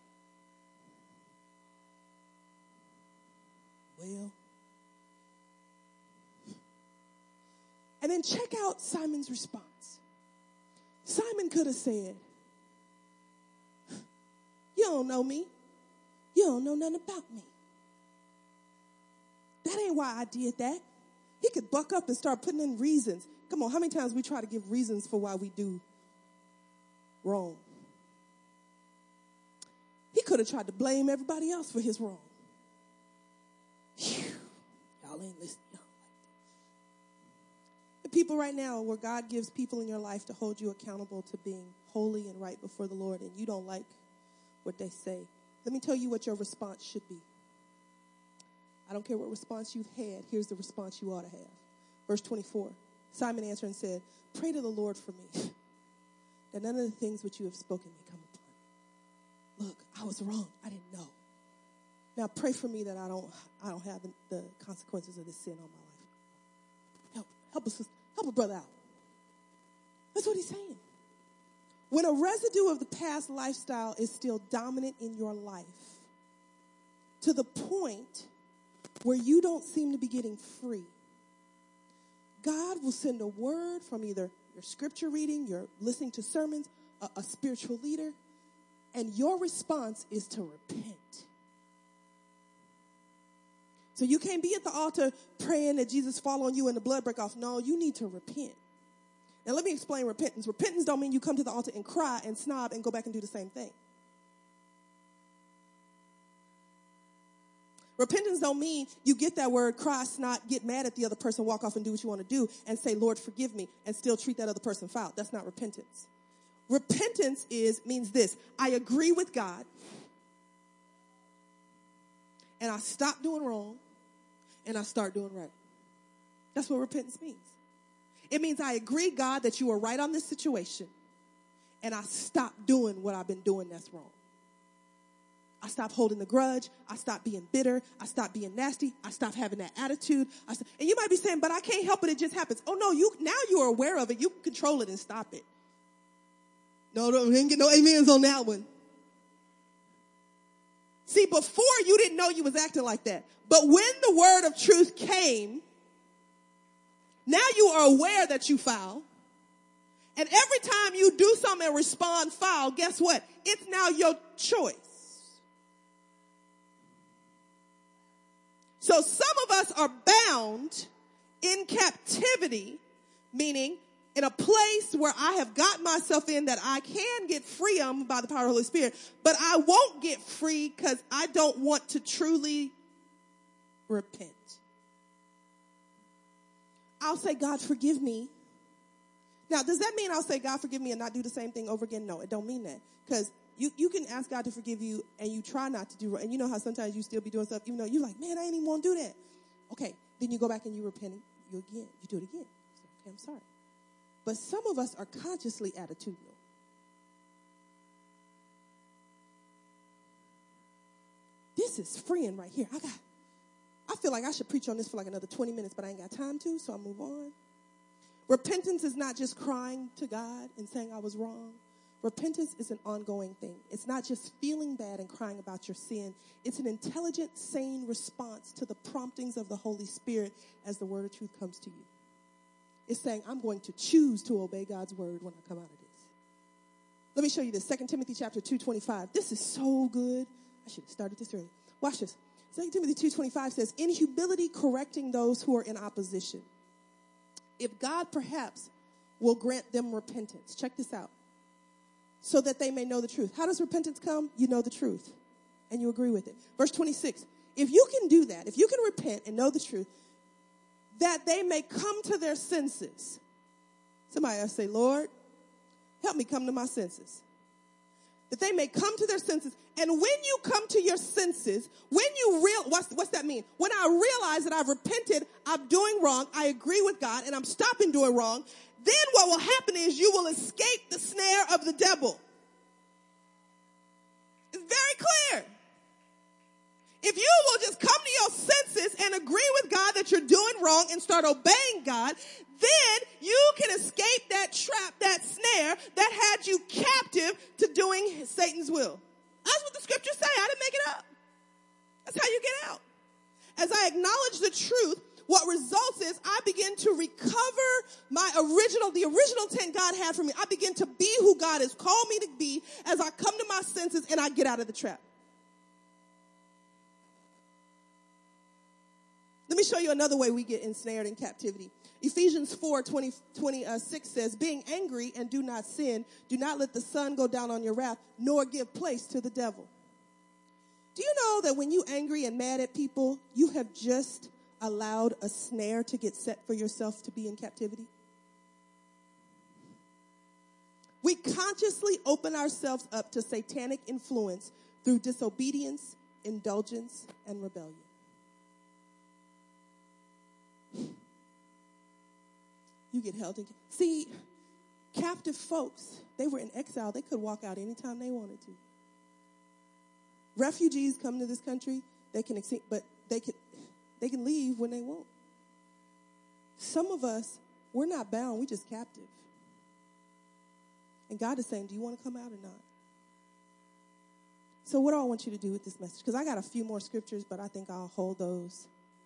Well, and then check out Simon's response. Simon could have said, you don't know me. You don't know nothing about me. That ain't why I did that. He could buck up and start putting in reasons. Come on, how many times we try to give reasons for why we do wrong? He could have tried to blame everybody else for his wrong. Whew, y'all ain't listening. People right now where God gives people in your life to hold you accountable to being holy and right before the Lord, and you don't like what they say. Let me tell you what your response should be. I don't care what response you've had. Here's the response you ought to have. Verse 24, Simon answered and said, pray to the Lord for me, that none of the things which you have spoken may come upon me. Look, I was wrong. I didn't know. Now pray for me that I don't have the consequences of this sin on my life. Help a brother out. That's what he's saying. When a residue of the past lifestyle is still dominant in your life, to the point where you don't seem to be getting free, God will send a word from either your scripture reading, your listening to sermons, a spiritual leader, and your response is to repent. So you can't be at the altar praying that Jesus fall on you and the blood break off. No, you need to repent. Now let me explain repentance. Repentance don't mean you come to the altar and cry and snob and go back and do the same thing. Repentance don't mean you get that word, cry, snot, get mad at the other person, walk off and do what you want to do, and say, Lord, forgive me, and still treat that other person foul. That's not repentance. Repentance means this: I agree with God, and I stop doing wrong, and I start doing right. That's what repentance means. It means I agree, God, that you are right on this situation, and I stop doing what I've been doing that's wrong. I stop holding the grudge. I stop being bitter. I stop being nasty. I stop having that attitude. And you might be saying, but I can't help it. It just happens. Oh, no, now you are aware of it. You can control it and stop it. No, didn't get no amens on that one. See, before you didn't know you was acting like that. But when the word of truth came, now you are aware that you foul. And every time you do something and respond foul, guess what? It's now your choice. So some of us are bound in captivity, meaning in a place where I have got myself in that I can get free by the power of the Holy Spirit, but I won't get free because I don't want to truly repent. I'll say, God, forgive me. Now, does that mean I'll say, God, forgive me and not do the same thing over again? No, it don't mean that. Because you can ask God to forgive you and you try not to do wrong. And you know how sometimes you still be doing stuff even though you're like, man, I ain't even want to do that. Okay, then you go back and you repent you do it again. So, okay, I'm sorry. But some of us are consciously attitudinal. This is freeing right here. I feel like I should preach on this for like another 20 minutes, but I ain't got time to, so I'll move on. Repentance is not just crying to God and saying I was wrong. Repentance is an ongoing thing. It's not just feeling bad and crying about your sin. It's an intelligent, sane response to the promptings of the Holy Spirit as the word of truth comes to you. It's saying, I'm going to choose to obey God's word when I come out of this. Let me show you this. 2 Timothy chapter 2:25. This is so good. I should have started this early. Watch this. 2 Timothy 2:25 says, in humility correcting those who are in opposition. If God perhaps will grant them repentance. Check this out. So that they may know the truth. How does repentance come? You know the truth. And you agree with it. Verse 26. If you can do that, if you can repent and know the truth, that they may come to their senses. Somebody else say, Lord, help me come to my senses. That they may come to their senses. And when you come to your senses, when you what's that mean? When I realize that I've repented, I'm doing wrong, I agree with God, and I'm stopping doing wrong, then what will happen is you will escape the snare of the devil. It's very clear. If you will just come to your senses and agree with God that you're doing wrong and start obeying God, then you can escape that trap, that snare that had you captive to doing Satan's will. That's what the scriptures say. I didn't make it up. That's how you get out. As I acknowledge the truth, what results is I begin to recover the original intent God had for me. I begin to be who God has called me to be as I come to my senses and I get out of the trap. Let me show you another way we get ensnared in captivity. Ephesians 4:26 says, being angry and do not sin, do not let the sun go down on your wrath, nor give place to the devil. Do you know that when you're angry and mad at people, you have just allowed a snare to get set for yourself to be in captivity? We consciously open ourselves up to satanic influence through disobedience, indulgence, and rebellion. You get held in. See, captive folks, they were in exile. They could walk out anytime they wanted to. Refugees come to this country, they can leave when they want. Some of us, we're not bound, we're just captive. And God is saying, do you want to come out or not? So what do I want you to do with this message? Because I got a few more scriptures, but I think I'll hold those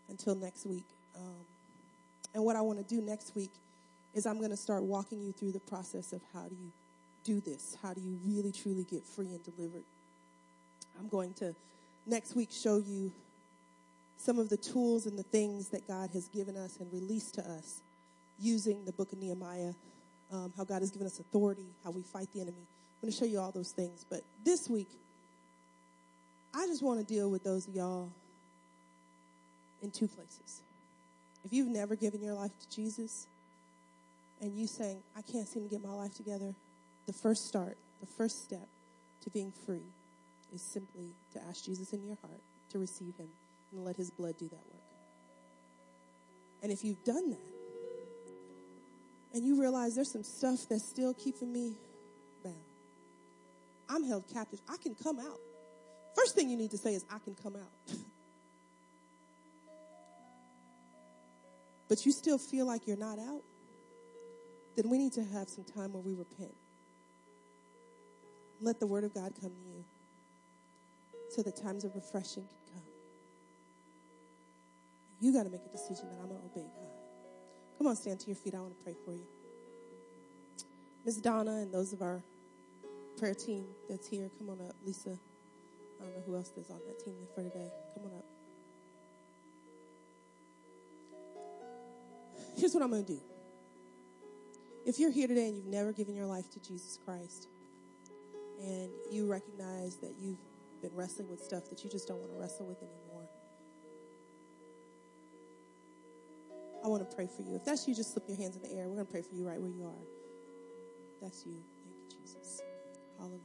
until next week. And what I want to do next week is I'm going to start walking you through the process of how do you do this? How do you really, truly get free and delivered? I'm going to next week show you some of the tools and the things that God has given us and released to us using the book of Nehemiah, how God has given us authority, how we fight the enemy. I'm going to show you all those things. But this week, I just want to deal with those of y'all in two places. If you've never given your life to Jesus and you saying, I can't seem to get my life together, the first step to being free is simply to ask Jesus in your heart to receive him and let his blood do that work. And if you've done that and you realize there's some stuff that's still keeping me bound, I'm held captive, I can come out. First thing you need to say is, I can come out. But you still feel like you're not out, then we need to have some time where we repent. Let the word of God come to you so that times of refreshing can come. You got to make a decision that I'm going to obey God. Come on, stand to your feet. I want to pray for you. Ms. Donna and those of our prayer team that's here, come on up. Lisa, I don't know who else is on that team for today. Come on up. Here's what I'm going to do. If you're here today and you've never given your life to Jesus Christ, and you recognize that you've been wrestling with stuff that you just don't want to wrestle with anymore, I want to pray for you. If that's you, just slip your hands in the air. We're going to pray for you right where you are. That's you. Thank you, Jesus. Hallelujah.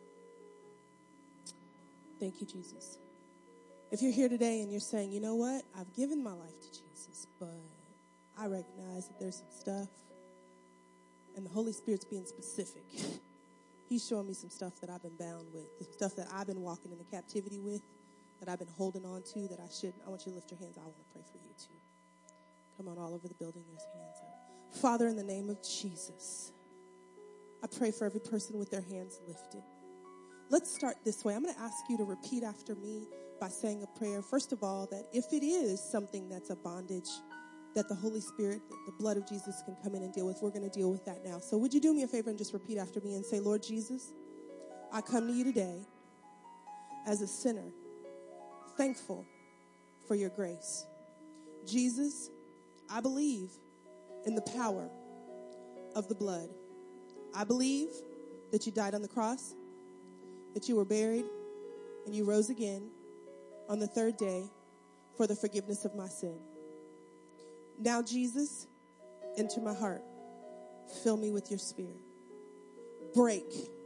Thank you, Jesus. If you're here today and you're saying, you know what? I've given my life to Jesus, but I recognize that there's some stuff, and the Holy Spirit's being specific. He's showing me some stuff that I've been bound with, some stuff that I've been walking into captivity with, that I've been holding on to, that I shouldn't. I want you to lift your hands. I want to pray for you too. Come on, all over the building, there's hands up. Father, in the name of Jesus, I pray for every person with their hands lifted. Let's start this way. I'm going to ask you to repeat after me by saying a prayer. First of all, that if it is something that's a bondage, that the Holy Spirit, the blood of Jesus can come in and deal with. We're going to deal with that now. So would you do me a favor and just repeat after me and say, Lord Jesus, I come to you today as a sinner, thankful for your grace. Jesus, I believe in the power of the blood. I believe that you died on the cross, that you were buried, and you rose again on the third day for the forgiveness of my sin. Now, Jesus, enter my heart. Fill me with your spirit. Break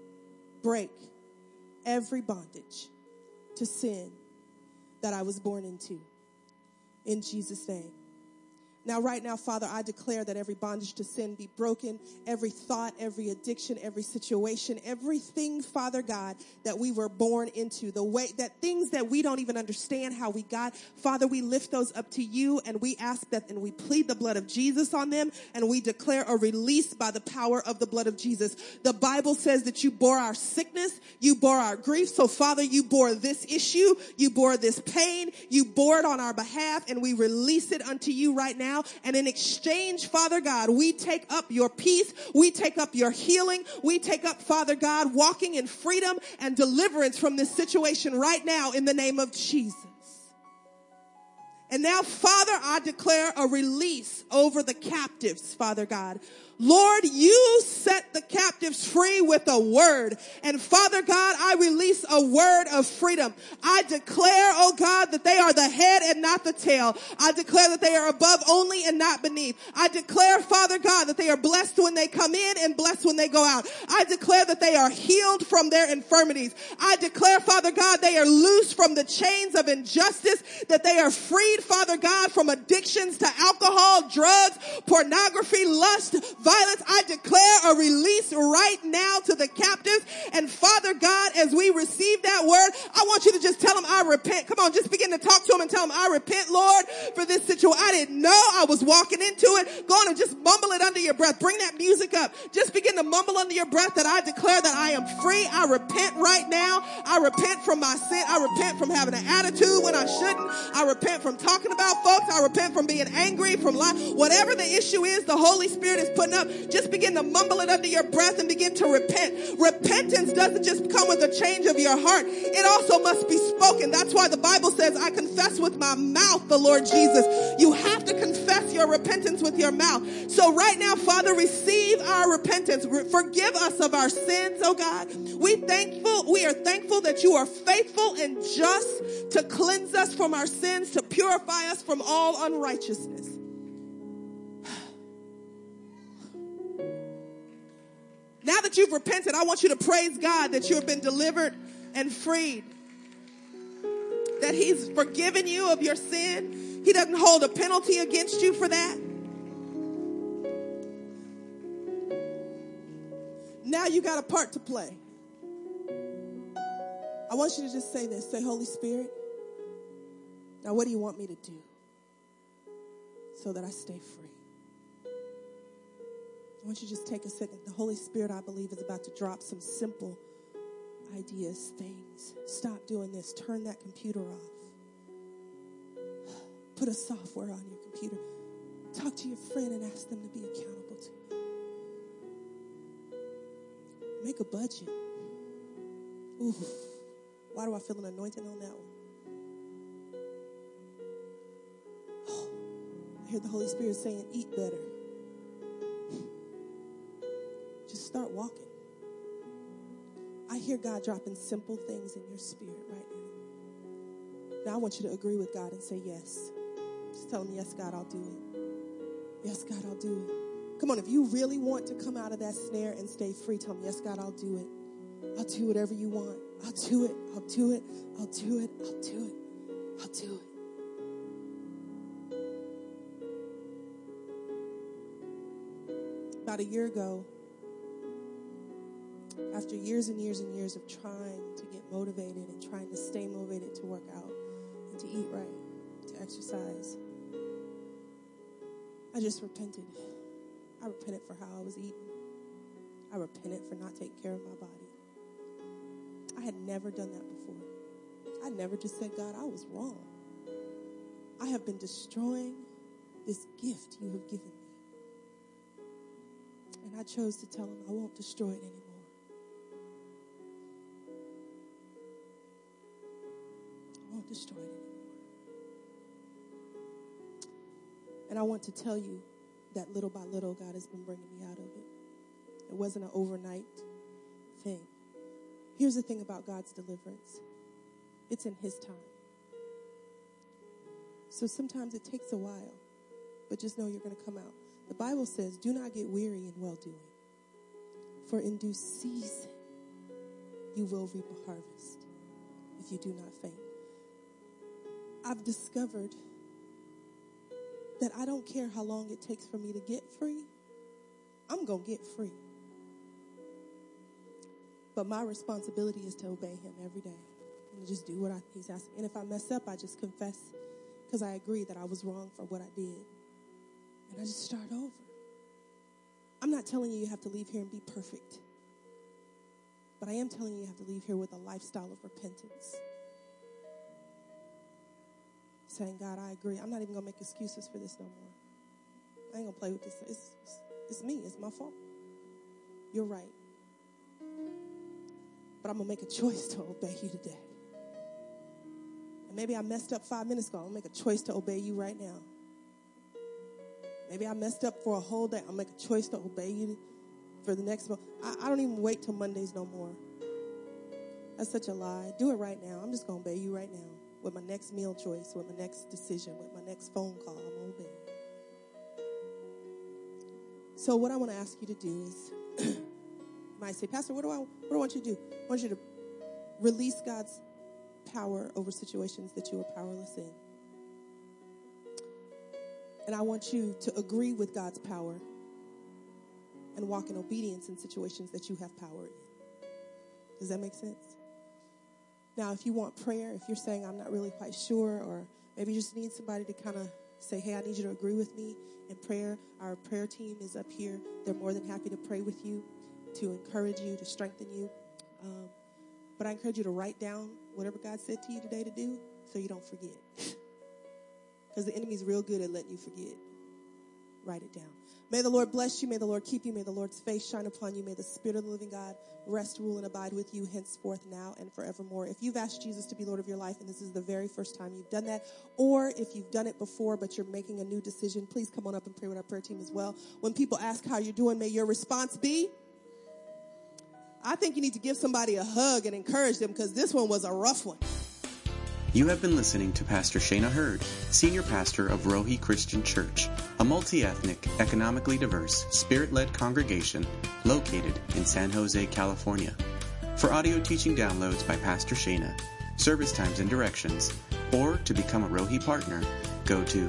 every bondage to sin that I was born into. In Jesus' name. Now, right now, Father, I declare that every bondage to sin be broken, every thought, every addiction, every situation, everything, Father God, that we were born into, the way that things that we don't even understand how we got, Father, we lift those up to you and we ask that and we plead the blood of Jesus on them and we declare a release by the power of the blood of Jesus. The Bible says that you bore our sickness, you bore our grief. So, Father, you bore this issue, you bore this pain, you bore it on our behalf, and we release it unto you right now. And in exchange, Father God, we take up your peace. We take up your healing. We take up, Father God, walking in freedom and deliverance from this situation right now in the name of Jesus. And now, Father, I declare a release over the captives, Father God. Lord, you set the captives free with a word. And Father God, I release a word of freedom. I declare, oh God, that they are the head and not the tail. I declare that they are above only and not beneath. I declare, Father God, that they are blessed when they come in and blessed when they go out. I declare that they are healed from their infirmities. I declare, Father God, they are loose from the chains of injustice, that they are freed, Father God, from addictions to alcohol, drugs, pornography, lust, violence. I declare a release right now to the captives. And Father God, as we receive that word, I want you to just tell them, I repent. Come on, just begin to talk to them and tell them, I repent, Lord, for this situation. I didn't know I was walking into it. Go on and just mumble it under your breath. Bring that music up. Just begin to mumble under your breath that I declare that I am free. I repent right now. I repent from my sin. I repent from having an attitude when I shouldn't. I repent from talking about, folks. I repent from being angry, from lying. Whatever the issue is the Holy Spirit is putting up, just begin to mumble it under your breath and begin to repent. Repentance doesn't just come with a change of your heart. It also must be spoken. That's why the Bible says, I confess with my mouth the Lord Jesus. You have to confess your repentance with your mouth. So right now, Father, receive our repentance. Forgive us of our sins, oh God. We are thankful that you are faithful and just to cleanse us from our sins, to purify us from all unrighteousness. Now that you've repented, I want you to praise God that you have been delivered and freed. That he's forgiven you of your sin. He doesn't hold a penalty against you for that. Now you got a part to play. I want you to just say this. Say, Holy Spirit, now what do you want me to do so that I stay free? I want you to just take a second. The Holy Spirit, I believe, is about to drop some simple ideas, things. Stop doing this. Turn that computer off. Put a software on your computer. Talk to your friend and ask them to be accountable to you. Make a budget. Ooh, why do I feel an anointing on that one? Oh, I hear the Holy Spirit saying, eat better. Just start walking. I hear God dropping simple things in your spirit right now. Now I want you to agree with God and say yes. Just tell him, yes, God, I'll do it. Yes, God, I'll do it. Come on, if you really want to come out of that snare and stay free, tell him, yes, God, I'll do it. I'll do whatever you want. I'll do it. I'll do it. I'll do it. I'll do it. I'll do it. About a year ago, after years and years and years of trying to get motivated and trying to stay motivated to work out and to eat right, to exercise, I just repented. I repented for how I was eating. I repented for not taking care of my body. I had never done that before. I never just said, God, I was wrong. I have been destroying this gift you have given me. And I chose to tell him I won't destroy it anymore. I won't destroy it anymore. And I want to tell you that little by little, God has been bringing me out of it. It wasn't an overnight thing. Here's the thing about God's deliverance. It's in his time. So sometimes it takes a while, but just know you're going to come out. The Bible says, do not get weary in well-doing, for in due season you will reap a harvest if you do not faint. I've discovered that I don't care how long it takes for me to get free. I'm going to get free. But my responsibility is to obey him every day and to just do what he's asking. And if I mess up, I just confess because I agree that I was wrong for what I did. And I just start over. I'm not telling you have to leave here and be perfect. But I am telling you have to leave here with a lifestyle of repentance. Saying, God, I agree. I'm not even going to make excuses for this no more. I ain't going to play with this. It's me. It's my fault. You're right. But I'm going to make a choice to obey you today. And maybe I messed up 5 minutes ago. I'm going to make a choice to obey you right now. Maybe I messed up for a whole day. I'll make a choice to obey you for the next month. I don't even wait till Mondays no more. That's such a lie. Do it right now. I'm just going to obey you right now. With my next meal choice, with my next decision, with my next phone call, I'm going to obey you. So what I want to ask you to do is, you might say, Pastor, what do I want you to do? I want you to release God's power over situations that you are powerless in. And I want you to agree with God's power and walk in obedience in situations that you have power in. Does that make sense? Now, if you want prayer, if you're saying I'm not really quite sure, or maybe you just need somebody to kind of say, hey, I need you to agree with me in prayer, our prayer team is up here. They're more than happy to pray with you, to encourage you, to strengthen you. But I encourage you to write down whatever God said to you today to do so you don't forget. because the enemy's real good at letting you forget. Write it down. May the Lord bless you. May the Lord keep you. May the Lord's face shine upon you. May the Spirit of the living God rest, rule, and abide with you henceforth, now, and forevermore. If you've asked Jesus to be Lord of your life, and this is the very first time you've done that, or if you've done it before but you're making a new decision, please come on up and pray with our prayer team as well. When people ask how you're doing, may your response be, I think you need to give somebody a hug and encourage them, because this one was a rough one. You have been listening to Pastor Shana Hurd, Senior Pastor of Rohi Christian Church, a multi-ethnic, economically diverse, spirit-led congregation located in San Jose, California. For audio teaching downloads by Pastor Shana, service times and directions, or to become a Rohi partner, go to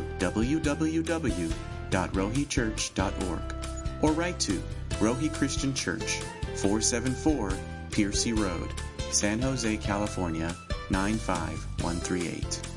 www.rohichurch.org or write to Rohi Christian Church, 474 Piercy Road, San Jose, California, 95138.